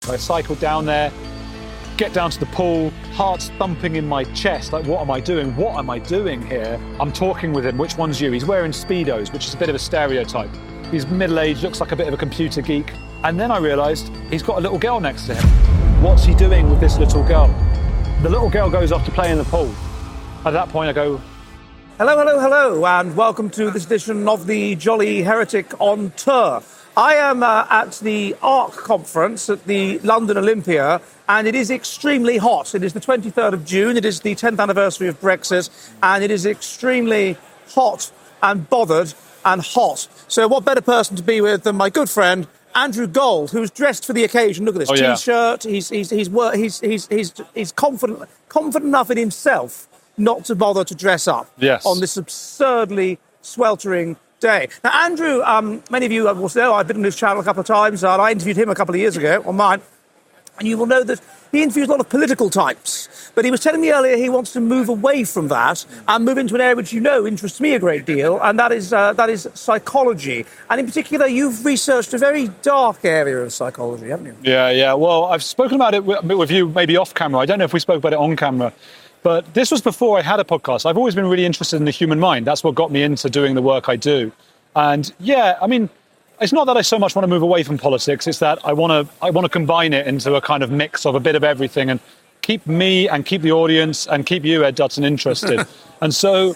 I cycle down there, get down to the pool, heart's thumping in my chest, like, what am I doing? What am I doing here? I'm talking with him, which one's you? He's wearing Speedos, which is a bit of a stereotype. He's middle-aged, looks like a bit of a computer geek. And then I realised he's got a little girl next to him. What's he doing with this little girl? The little girl goes off to play in the pool. At that point I go, Hello, and welcome to this edition of the Jolly Heretic on Tour. I am at the ARC conference at the London Olympia, and it is extremely hot. It is the 23rd of June, it is the 10th anniversary of Brexit, and it is extremely hot and bothered and hot. So what better person to be with than my good friend, Andrew Gold, who's dressed for the occasion. Look at this T-shirt. He's confident enough in himself not to bother to dress up on this absurdly sweltering day. Now, Andrew, many of you will know, I've been on his channel a couple of times, and I interviewed him a couple of years ago on mine, and you will know that he interviews a lot of political types. But he was telling me earlier he wants to move away from that and move into an area which, you know, interests me a great deal, and that is psychology. And in particular, you've researched a very dark area of psychology, haven't you? Yeah. Well, I've spoken about it with you maybe off camera. I don't know if we spoke about it on camera. But this was before I had a podcast. I've always been really interested in the human mind. That's what got me into doing the work I do. And yeah, I mean, it's not that I so much want to move away from politics. It's that I want to combine it into a kind of mix of a bit of everything and keep me and keep the audience and keep you, Ed Dutton, interested. And so,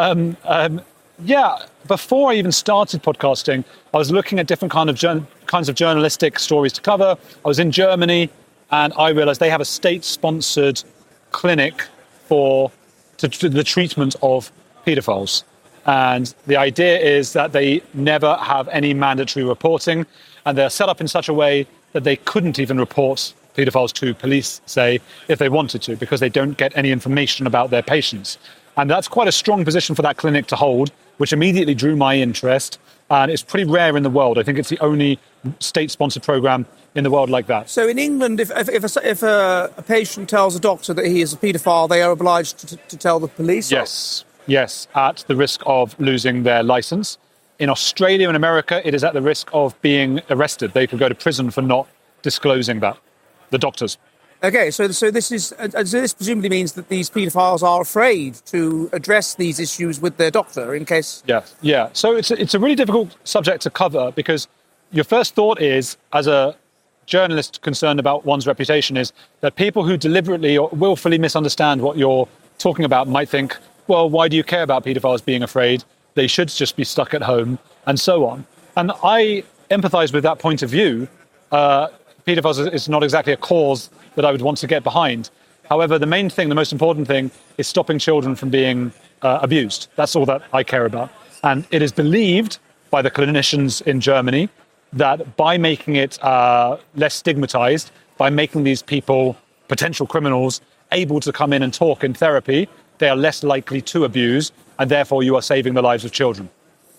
before I even started podcasting, I was looking at different kinds of journalistic stories to cover. I was in Germany, and I realized they have a state-sponsored clinic for the treatment of paedophiles. And the idea is that they never have any mandatory reporting, and they're set up in such a way that they couldn't even report paedophiles to police, say, if they wanted to, because they don't get any information about their patients. And that's quite a strong position for that clinic to hold, which immediately drew my interest. And it's pretty rare in the world. I think it's the only state-sponsored program in the world like that. So in England, if a patient tells a doctor that he is a paedophile, they are obliged to tell the police? Yes, at the risk of losing their license. In Australia and America, it is at the risk of being arrested. They could go to prison for not disclosing that, the doctors. Okay, so this presumably means that these paedophiles are afraid to address these issues with their doctor in case... Yeah. So it's a really difficult subject to cover because your first thought is, as a journalist concerned about one's reputation, is that people who deliberately or willfully misunderstand what you're talking about might think, well, why do you care about paedophiles being afraid? They should just be stuck at home, and so on. And I empathise with that point of view. Paedophiles is not exactly a cause that I would want to get behind. However, the most important thing, is stopping children from being abused. That's all that I care about. And it is believed by the clinicians in Germany that by making it less stigmatized, by making these people, potential criminals, able to come in and talk in therapy, they are less likely to abuse, and therefore you are saving the lives of children.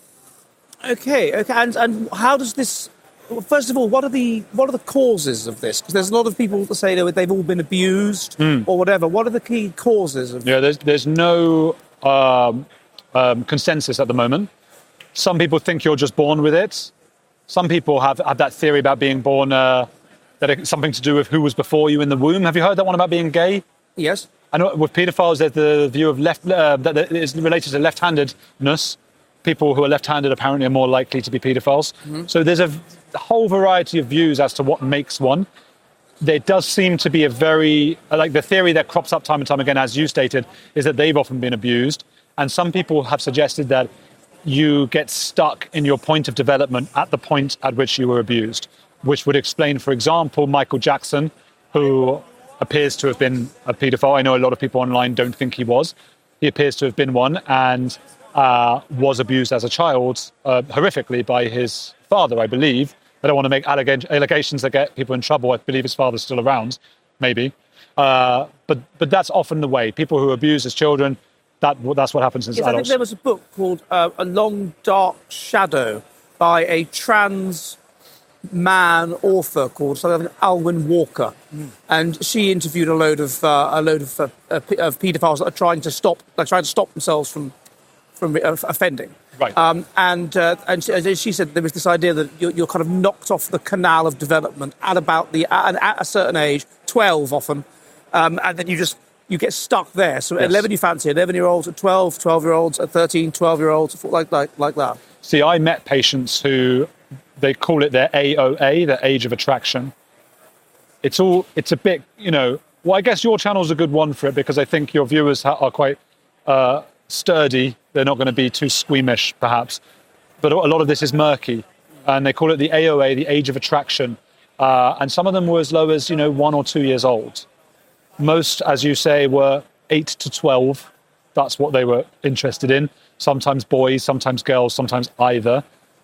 Okay. And how does this... Well, first of all, what are the causes of this? Because there's a lot of people that say that they've all been abused or whatever. What are the key causes of this? There's no consensus at the moment. Some people think you're just born with it. Some people have that theory about being born, that it's something to do with who was before you in the womb. Have you heard that one about being gay? Yes. I know with paedophiles, there's the view of that is related to left-handedness. People who are left-handed apparently are more likely to be paedophiles. Mm-hmm. So there's a whole variety of views as to what makes one. There does seem to be a very, the theory that crops up time and time again, as you stated, is that they've often been abused. And some people have suggested that you get stuck in your point of development at the point at which you were abused, which would explain, for example, Michael Jackson, who appears to have been a paedophile. I know a lot of people online don't think he was. He appears to have been one and was abused as a child horrifically by his father, I believe. I don't want to make allegations that get people in trouble. I believe his father's still around, maybe. But that's often the way. People who abuse as children, that's what happens as adults. I think there was a book called A Long Dark Shadow by a trans man author called something like Alwyn Walker, and she interviewed a load of paedophiles that are trying to stop themselves from offending. Right. And she said there was this idea that you're kind of knocked off the canal of development at a certain age, 12 often, and then you get stuck there. So at 11 you fancy 11-year-olds, at 12, 12-year-olds, at 13, 12-year-olds, like that. See, I met patients who, they call it their AOA, their age of attraction. It's a bit, well, I guess your channel's a good one for it because I think your viewers are quite sturdy. They're not going to be too squeamish, perhaps. But a lot of this is murky. And they call it the AOA, the age of attraction. And some of them were as low as, 1 or 2 years old. Most, as you say, were 8 to 12. That's what they were interested in. Sometimes boys, sometimes girls, sometimes either.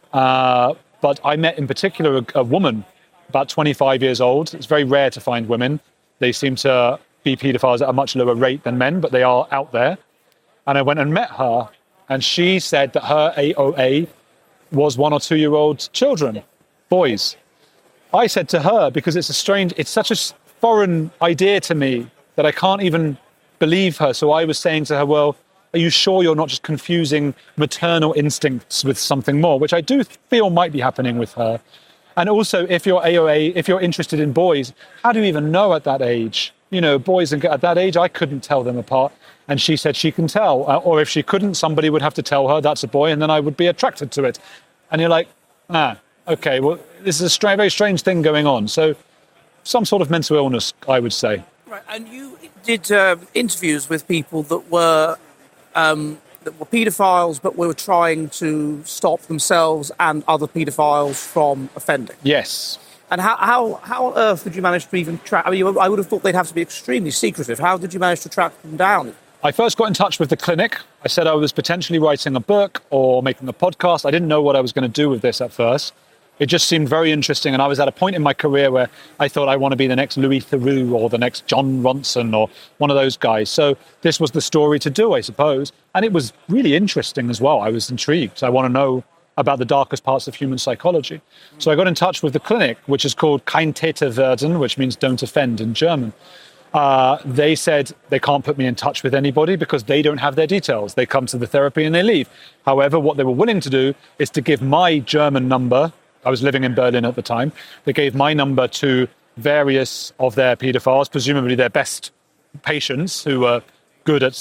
But I met in particular a woman, about 25 years old. It's very rare to find women. They seem to be paedophiles at a much lower rate than men, but they are out there. And I went and met her, and she said that her AOA was 1 or 2 year old children, boys. I said to her, because it's such a foreign idea to me that I can't even believe her. So I was saying to her, well, are you sure you're not just confusing maternal instincts with something more, which I do feel might be happening with her. And also, if you're AOA, if you're interested in boys, how do you even know at that age? Boys at that age, I couldn't tell them apart. And she said she can tell. Or if she couldn't, somebody would have to tell her that's a boy, and then I would be attracted to it. And you're like, okay, well, this is a very strange thing going on. So some sort of mental illness, I would say. Right, and you did interviews with people that were paedophiles, but were trying to stop themselves and other paedophiles from offending. Yes. And how on earth did you manage to even track? I mean, I would have thought they'd have to be extremely secretive. How did you manage to track them down? I first got in touch with the clinic. I said I was potentially writing a book or making a podcast. I didn't know what I was going to do with this at first. It just seemed very interesting. And I was at a point in my career where I thought I want to be the next Louis Theroux or the next John Ronson or one of those guys. So this was the story to do, I suppose. And it was really interesting as well. I was intrigued. I want to know about the darkest parts of human psychology. So I got in touch with the clinic, which is called Kein Täter werden, which means don't offend in German. They said they can't put me in touch with anybody because they don't have their details. They come to the therapy and they leave. However, what they were willing to do is to give my German number. I was living in Berlin at the time. They gave my number to various of their paedophiles, presumably their best patients who were good at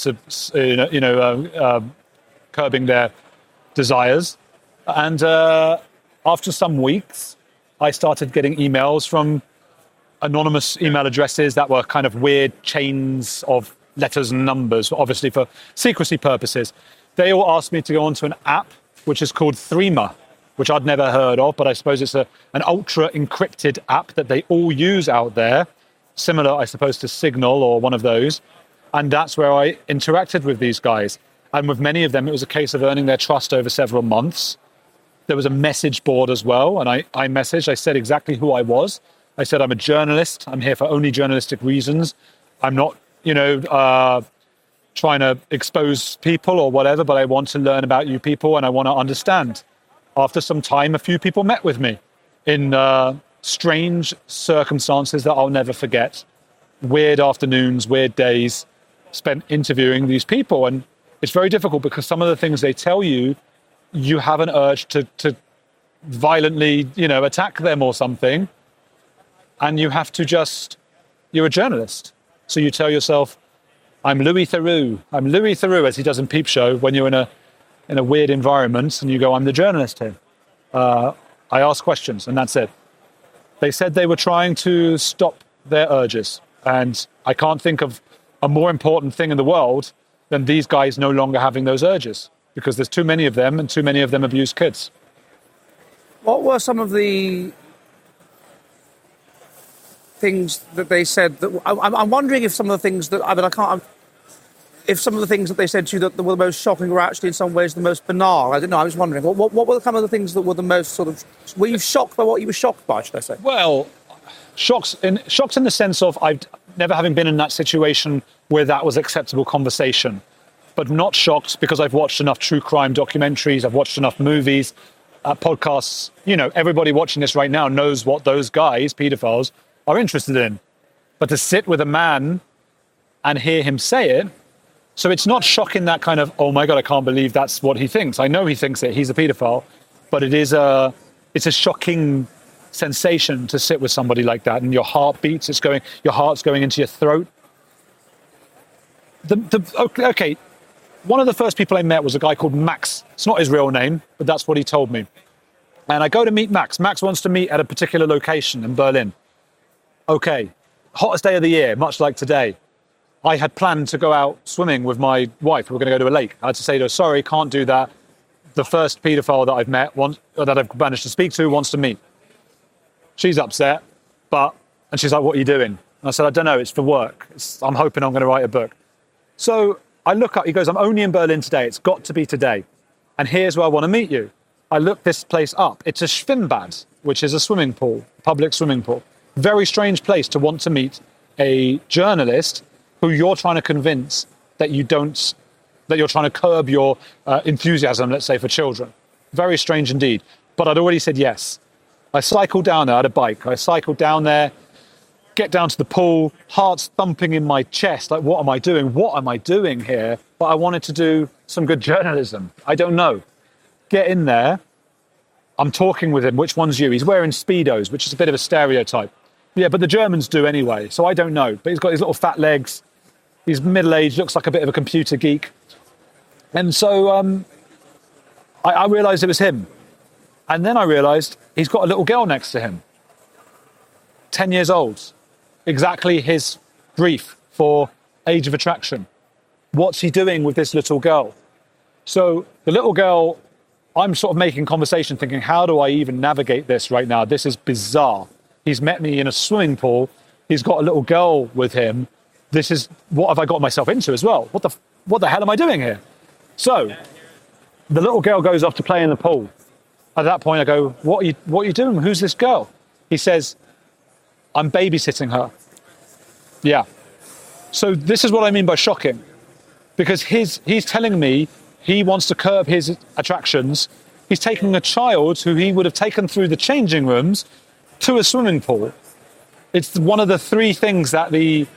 curbing their desires. And after some weeks, I started getting emails from anonymous email addresses that were kind of weird chains of letters and numbers, obviously for secrecy purposes. They all asked me to go onto an app, which is called Threema, which I'd never heard of, but I suppose it's an ultra-encrypted app that they all use out there, similar, I suppose, to Signal or one of those. And that's where I interacted with these guys. And with many of them, it was a case of earning their trust over several months. There was a message board as well, and I messaged. I said exactly who I was. I said, I'm a journalist. I'm here for only journalistic reasons. I'm not, trying to expose people or whatever, but I want to learn about you people and I want to understand. After some time, a few people met with me in strange circumstances that I'll never forget. Weird afternoons, weird days, spent interviewing these people. And it's very difficult because some of the things they tell you, you have an urge to violently, attack them or something. And you have to you're a journalist. So you tell yourself, I'm Louis Theroux. I'm Louis Theroux, as he does in Peep Show, when you're in a weird environment and you go, I'm the journalist here. I ask questions and that's it. They said they were trying to stop their urges. And I can't think of a more important thing in the world than these guys no longer having those urges, because there's too many of them and too many of them abuse kids. What were some of the things that they said that I'm wondering if some of the things that if some of the things that they said to you that were the most shocking were actually in some ways the most banal. I don't know. I was wondering what were some of the things that were the most sort of, were you shocked by what you were shocked by, should I say? Well, shocked in the sense of I've never having been in that situation where that was acceptable conversation, but not shocked because I've watched enough true crime documentaries, I've watched enough movies, podcasts. Everybody watching this right now knows what those guys, paedophiles, are interested in. But to sit with a man and hear him say it, So it's not shocking that kind of, oh my God, I can't believe that's what he thinks. I know he thinks it, he's a paedophile, but it's a shocking sensation to sit with somebody like that, and your heart beats, your heart's going into your throat. Okay, one of the first people I met was a guy called Max. It's not his real name, but that's what he told me. And I go to meet Max. Max wants to meet at a particular location in Berlin. Okay, hottest day of the year, much like today. I had planned to go out swimming with my wife. We were going to go to a lake. I had to say to her, sorry, can't do that. The first paedophile that I've met, that I've managed to speak to, wants to meet. She's upset, and she's like, what are you doing? And I said, I don't know, it's for work. I'm hoping I'm going to write a book. So I look up, he goes, I'm only in Berlin today. It's got to be today. And here's where I want to meet you. I looked this place up. It's a Schwimmbad, which is a swimming pool, public swimming pool. Very strange place to want to meet a journalist who you're trying to convince that you're trying to curb your enthusiasm, let's say, for children. Very strange indeed. But I'd already said yes. I cycled down there, I had a bike. I cycled down there, get down to the pool, heart's thumping in my chest, like, what am I doing? What am I doing here? But I wanted to do some good journalism. I don't know. Get in there. I'm talking with him. Which one's you? He's wearing Speedos, which is a bit of a stereotype. Yeah, but the Germans do anyway, so I don't know. But he's got his little fat legs. He's middle-aged, looks like a bit of a computer geek. And so I realised it was him. And then I realised he's got a little girl next to him. 10 years old. Exactly his brief for Age of Attraction. What's he doing with this little girl? So the little girl, I'm sort of making conversation, thinking, how do I even navigate this right now? This is bizarre. He's met me in a swimming pool. He's got a little girl with him. This is, what have I got myself into as well? What the hell am I doing here? So the little girl goes off to play in the pool. At that point, I go, what are you doing? Who's this girl? He says, I'm babysitting her. Yeah. So this is what I mean by shocking. Because he's telling me he wants to curb his attractions. He's taking a child who he would have taken through the changing rooms to a swimming pool. It's one of the three things that the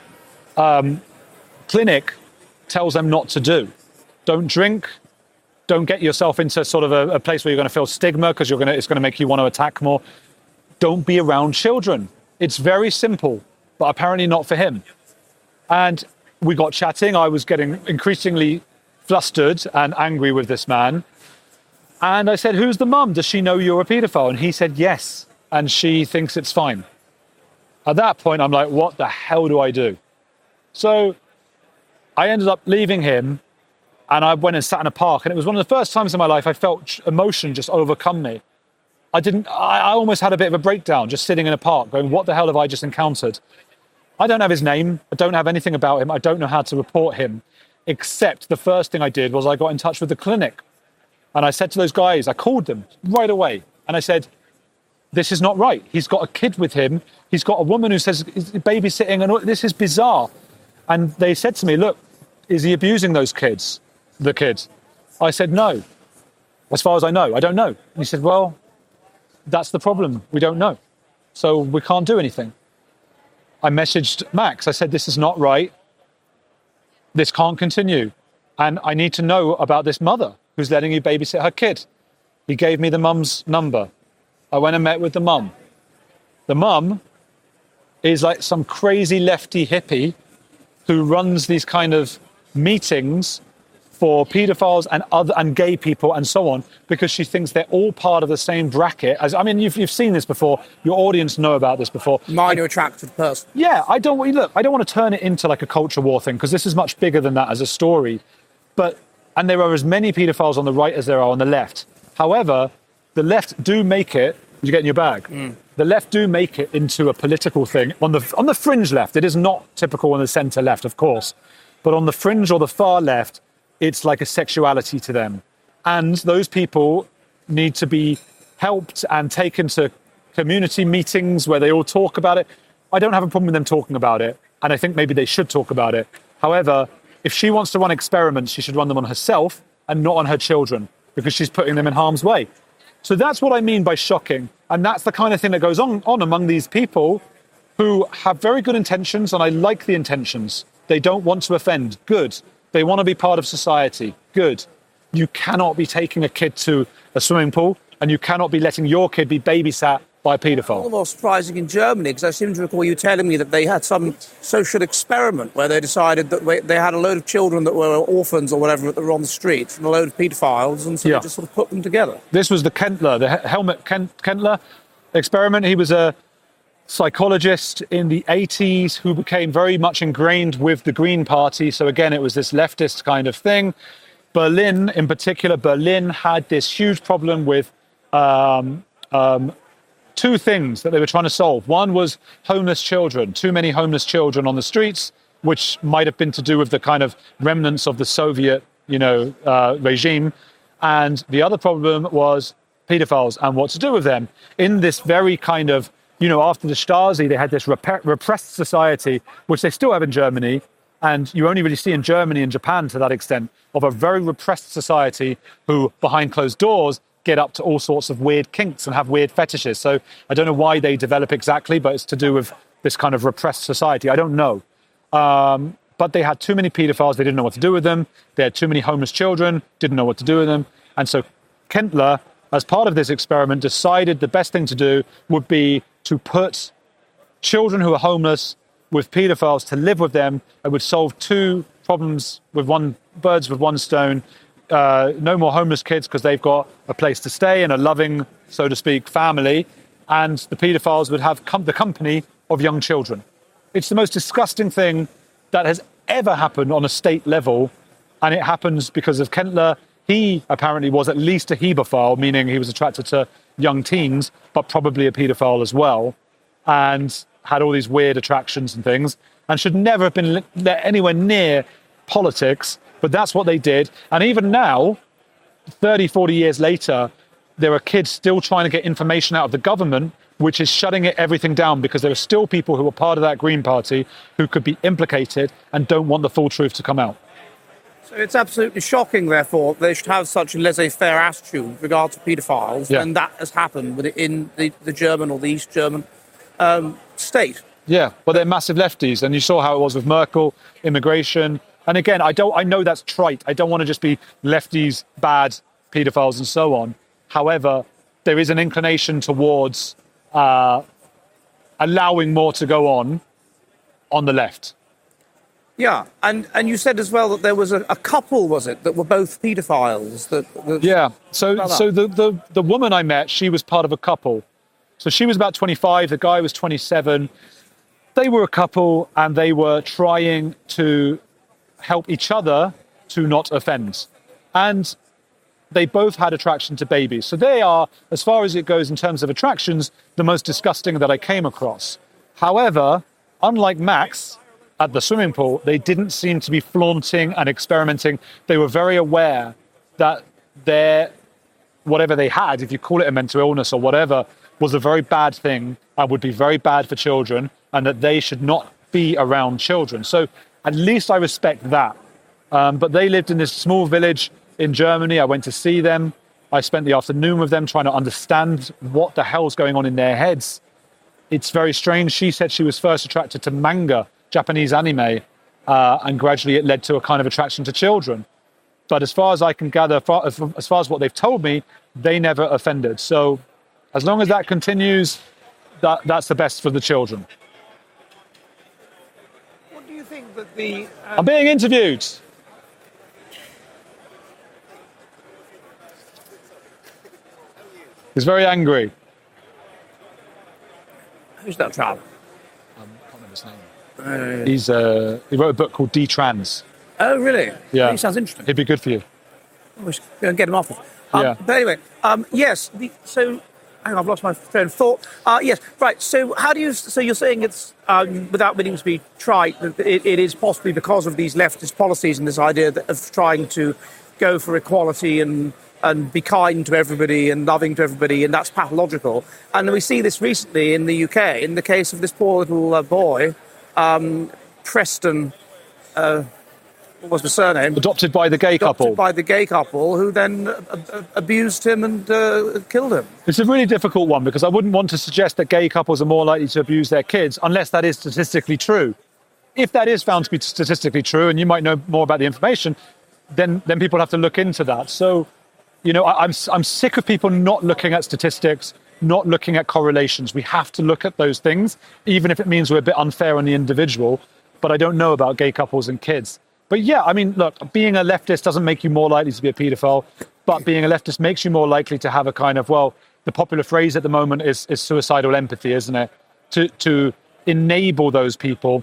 clinic tells them not to do. Don't drink. Don't get yourself into sort of a place where you're going to feel stigma because it's going to make you want to attack more. Don't be around children. It's very simple, but apparently not for him. And we got chatting. I was getting increasingly flustered and angry with this man. And I said, who's the mum? Does she know you're a paedophile? And he said, yes. And she thinks it's fine. At that point, I'm like, what the hell do I do? So I ended up leaving him. And I went and sat in a park, and it was one of the first times in my life I felt emotion just overcome me. I almost had a bit of a breakdown just sitting in a park going, what the hell have I just encountered? I don't have his name. I don't have anything about him. I don't know how to report him, except the first thing I did was I got in touch with the clinic. And I said to those guys, I called them right away. And I said, this is not right. He's got a kid with him. He's got a woman who says he's babysitting, and this is bizarre. And they said to me, look, is he abusing those kids? The kids. I said, no. As far as I know, I don't know. And he said, well, that's the problem. We don't know. So we can't do anything. I messaged Max. I said, this is not right. This can't continue. And I need to know about this mother who's letting you babysit her kid. He gave me the mum's number. I went and met with the mum. The mum is like some crazy lefty hippie who runs these kind of meetings for paedophiles and gay people and so on, because she thinks they're all part of the same bracket. You've seen this before. Your audience know about this before. Minor attracted person. Yeah, I don't want to turn it into like a culture war thing, because this is much bigger than that as a story. And there are as many paedophiles on the right as there are on the left. However, the left do make it. Did you get in your bag? The left do make it into a political thing. On the fringe left, it is not typical on the centre left, of course. But on the fringe or the far left, it's like a sexuality to them. And those people need to be helped and taken to community meetings where they all talk about it. I don't have a problem with them talking about it, and I think maybe they should talk about it. However, if she wants to run experiments, she should run them on herself and not on her children, because she's putting them in harm's way. So that's what I mean by shocking. And that's the kind of thing that goes on among these people who have very good intentions, and I like the intentions. They don't want to offend. Good. They want to be part of society. Good. You cannot be taking a kid to a swimming pool, and you cannot be letting your kid be babysat by a paedophile. All the more surprising in Germany, because I seem to recall you telling me that they had some social experiment where they decided that they had a load of children that were orphans or whatever that were on the street, and a load of paedophiles, and so they just sort of put them together. This was the Helmut Kendler experiment. He was a psychologist in the 80s who became very much ingrained with the Green Party. So again, it was this leftist kind of thing. Berlin, in particular, had this huge problem with two things that they were trying to solve. One was homeless children, too many homeless children on the streets, which might have been to do with the kind of remnants of the Soviet, regime. And the other problem was pedophiles and what to do with them. In this very kind of, after the Stasi, they had this repressed society, which they still have in Germany. And you only really see in Germany and Japan to that extent, of a very repressed society who, behind closed doors, get up to all sorts of weird kinks and have weird fetishes. So I don't know why they develop exactly, but it's to do with this kind of repressed society. I don't know. But they had too many pedophiles. They didn't know what to do with them. They had too many homeless children, didn't know what to do with them. And so Kendler, as part of this experiment, decided the best thing to do would be to put children who are homeless with pedophiles to live with them. It would solve two problems with birds with one stone. No more homeless kids because they've got a place to stay and a loving, so to speak, family. And the paedophiles would have the company of young children. It's the most disgusting thing that has ever happened on a state level. And it happens because of Kendler. He apparently was at least a hebrophile, meaning he was attracted to young teens, but probably a paedophile as well. And had all these weird attractions and things, and should never have been let anywhere near politics. But that's what they did. And even now, 30, 40 years later, there are kids still trying to get information out of the government, which is shutting everything down because there are still people who are part of that Green Party who could be implicated and don't want the full truth to come out. So it's absolutely shocking, therefore, they should have such a laissez-faire attitude with regard to paedophiles, and that has happened in the German or the East German state. Yeah, but they're massive lefties, and you saw how it was with Merkel, immigration. And again, I know that's trite. I don't want to just be lefties, bad, paedophiles, and so on. However, there is an inclination towards allowing more to go on the left. Yeah, and you said as well that there was a couple, was it, that were both paedophiles? Yeah, so the woman I met, she was part of a couple. So she was about 25, the guy was 27. They were a couple and they were trying to help each other to not offend. And they both had attraction to babies. So they are, as far as it goes in terms of attractions, the most disgusting that I came across. However, unlike Max at the swimming pool, they didn't seem to be flaunting and experimenting. They were very aware that whatever they had, if you call it a mental illness or whatever, was a very bad thing and would be very bad for children, and that they should not be around children. So at least I respect that. But they lived in this small village in Germany. I went to see them. I spent the afternoon with them trying to understand what the hell's going on in their heads. It's very strange. She said she was first attracted to manga, Japanese anime, and gradually it led to a kind of attraction to children. But as far as I can gather, as far as what they've told me, they never offended. So as long as that continues, that's the best for the children. What do you think that the... I'm being interviewed. He's very angry. Who's that chap? I can't remember his name. He wrote a book called D-Trans. Oh, really? Yeah. He sounds interesting. He'd be good for you. We should get him off. Yeah. But anyway, yes. Hang on, I've lost my train of thought. Yes, right. So how do you? So you're saying it's without meaning to be trite, that it is possibly because of these leftist policies and this idea of trying to go for equality and be kind to everybody and loving to everybody, and that's pathological. And we see this recently in the UK, in the case of this poor little boy, Preston. What was the surname? Adopted by the gay couple. Adopted by the gay couple, who then abused him and killed him. It's a really difficult one, because I wouldn't want to suggest that gay couples are more likely to abuse their kids, unless that is statistically true. if that is found to be statistically true, and you might know more about the information, then people have to look into that. So, I'm sick of people not looking at statistics, not looking at correlations. We have to look at those things, even if it means we're a bit unfair on the individual. But I don't know about gay couples and kids. But yeah, I mean, look, being a leftist doesn't make you more likely to be a paedophile, but being a leftist makes you more likely to have a kind of, well, the popular phrase at the moment is suicidal empathy, isn't it? To enable those people,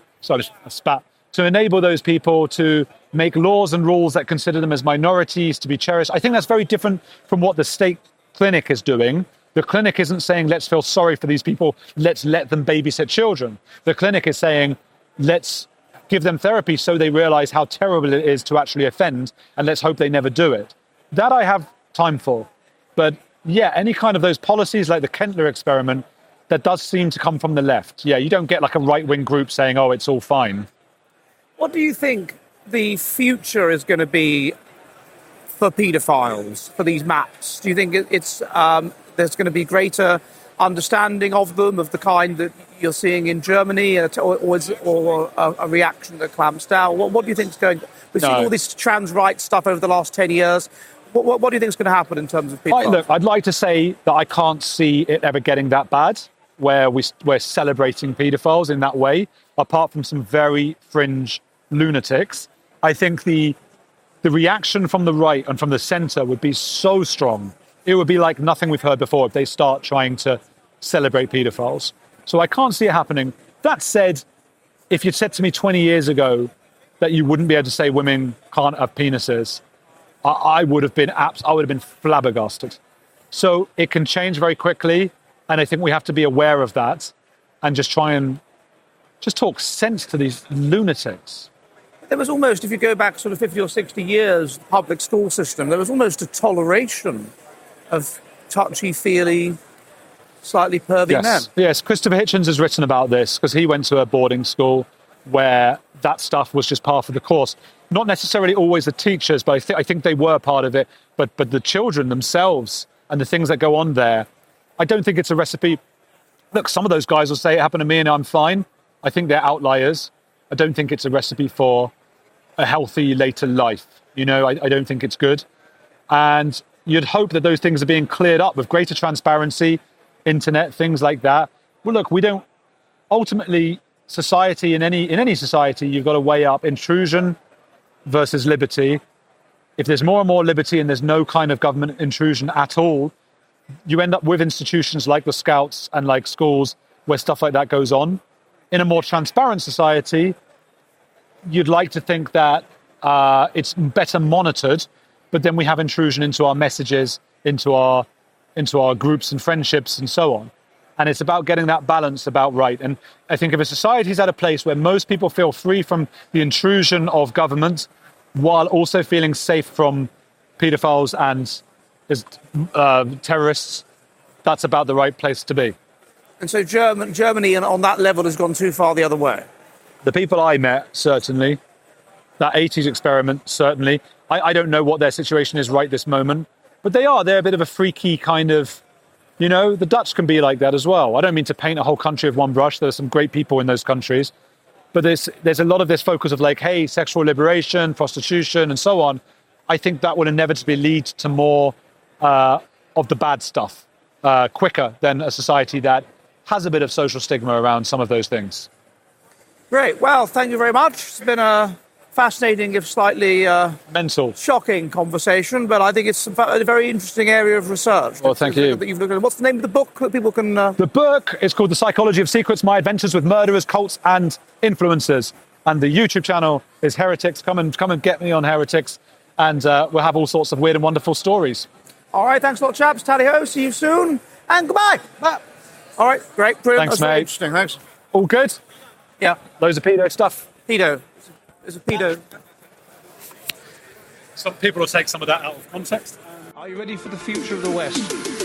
to enable those people to make laws and rules that consider them as minorities to be cherished. I think that's very different from what the state clinic is doing. The clinic isn't saying, let's feel sorry for these people, let's let them babysit children. The clinic is saying, let's give them therapy so they realize how terrible it is to actually offend, and let's hope they never do it. That I have time for. But yeah, any kind of those policies like the Kentler experiment, that does seem to come from the left. Yeah, you don't get like a right-wing group saying, oh, it's all fine. What do you think the future is going to be for paedophiles, for these maps? Do you think it's there's going to be greater understanding of them, of the kind that you're seeing in Germany, or a reaction that clamps down? What do you think is going? We've seen all this trans rights stuff over the last 10 years. What do you think is going to happen in terms of paedophiles? Look, I'd like to say that I can't see it ever getting that bad, where we're celebrating paedophiles in that way, apart from some very fringe lunatics. I think the reaction from the right and from the centre would be so strong. It would be like nothing we've heard before if they start trying to celebrate paedophiles. So I can't see it happening. That said, if you'd said to me 20 years ago that you wouldn't be able to say women can't have penises, I would have been flabbergasted. So it can change very quickly, and I think we have to be aware of that and just try and just talk sense to these lunatics. There was almost, if you go back sort of 50 or 60 years, the public school system, there was almost a toleration of touchy-feely, slightly pervy men. Yes, Christopher Hitchens has written about this because he went to a boarding school where that stuff was just part of the course. Not necessarily always the teachers, but I think they were part of it. But the children themselves and the things that go on there, I don't think it's a recipe. Look, some of those guys will say it happened to me and I'm fine. I think they're outliers. I don't think it's a recipe for a healthy later life. I don't think it's good. And you'd hope that those things are being cleared up with greater transparency, internet, things like that. Well, look, we don't ultimately society in any society, you've got to weigh up intrusion versus liberty. If there's more and more liberty and there's no kind of government intrusion at all, you end up with institutions like the Scouts and like schools where stuff like that goes on. In a more transparent society, you'd like to think that it's better monitored, but then we have intrusion into our messages, into our groups and friendships and so on. And it's about getting that balance about right. And I think if a society is at a place where most people feel free from the intrusion of government while also feeling safe from paedophiles and terrorists, that's about the right place to be. And so Germany on that level has gone too far the other way? The people I met, certainly. That 80s experiment, certainly. I don't know what their situation is right this moment, but they're a bit of a freaky kind of, the Dutch can be like that as well. I don't mean to paint a whole country with one brush. There's some great people in those countries, but there's a lot of this focus of like, hey, sexual liberation, prostitution, and so on. I think that will inevitably lead to more of the bad stuff quicker than a society that has a bit of social stigma around some of those things. Great. Well, thank you very much. It's been a fascinating, if slightly mental, shocking conversation, but I think it's a very interesting area of research. Well, thank you. That you've looked at. What's the name of the book that people can... The book is called The Psychology of Secrets, My Adventures with Murderers, Cults and Influencers. And the YouTube channel is Heretics. Come and get me on Heretics, and we'll have all sorts of weird and wonderful stories. All right, thanks a lot, chaps. Tally-ho, see you soon, and goodbye. Bye. All right, great, brilliant. Thanks, That's mate. Interesting, thanks. All good? Yeah. Loads of pedo stuff? Pedo. There's a pedo. Some people will take some of that out of context. Are you ready for the future of the West?